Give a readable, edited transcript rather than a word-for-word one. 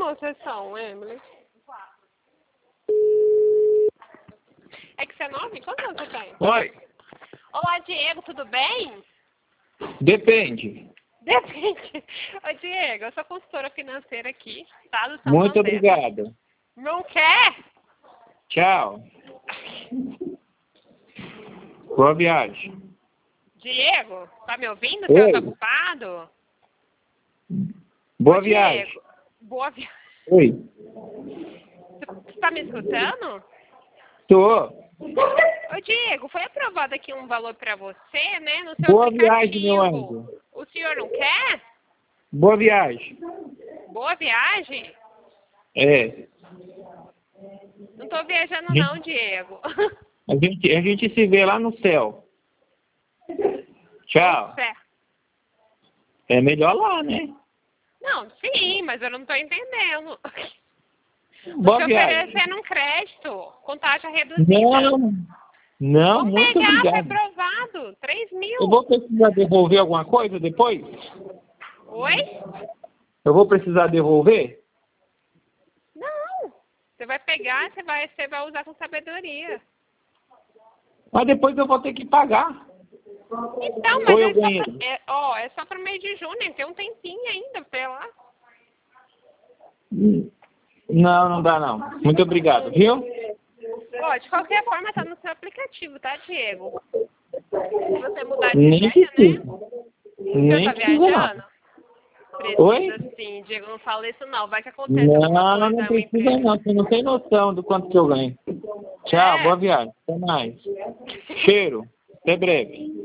vocês são, Emily? É que você é nove? Quantos anos você tem? Oi. Olá, Diego, tudo bem? Depende. Depende. Ô, Diego, eu sou consultora financeira aqui, tá? Do Muito Santander. obrigado. Não quer? Tchau. Boa viagem. Diego, tá me ouvindo? Oi. Você tá ocupado? Boa Ô, viagem. Diego, boa viagem. Oi. Você tá me escutando? Tô. Ô, Diego, foi aprovado aqui um valor pra você, né? No seu Boa aplicativo. viagem, meu anjo. O senhor não quer? Boa viagem. Boa viagem? É. Não tô viajando não, Diego. A gente se vê lá no céu. Tchau. Certo. É melhor lá, né? Não, sim, mas eu não tô entendendo. Boa Tô viagem. oferecendo um crédito com taxa reduzida. Não, Vamos muito pegar, foi obrigado. aprovado. 3 mil. Eu vou precisar devolver alguma coisa depois? Oi? Eu vou precisar devolver? Não. Você vai pegar, você vai usar com sabedoria. Mas depois eu vou ter que pagar. Então, Ou mas eu ganhei? é só para mês de junho, tem um tempinho ainda, sei lá. Não, não dá não. Muito obrigado, viu? Ó, de qualquer forma tá no seu aplicativo, tá, Diego? Se você mudar de Nem ideia, precisa. né? Nem Você tá precisa viajando? não. Precisa Oi? sim, Diego, não fala isso não. Vai que acontece alguma Não, coisa, não eu precisa entrego. não. Você não tem noção do quanto que eu ganho. Tchau, É. boa viagem. Até mais. Cheiro. Até breve.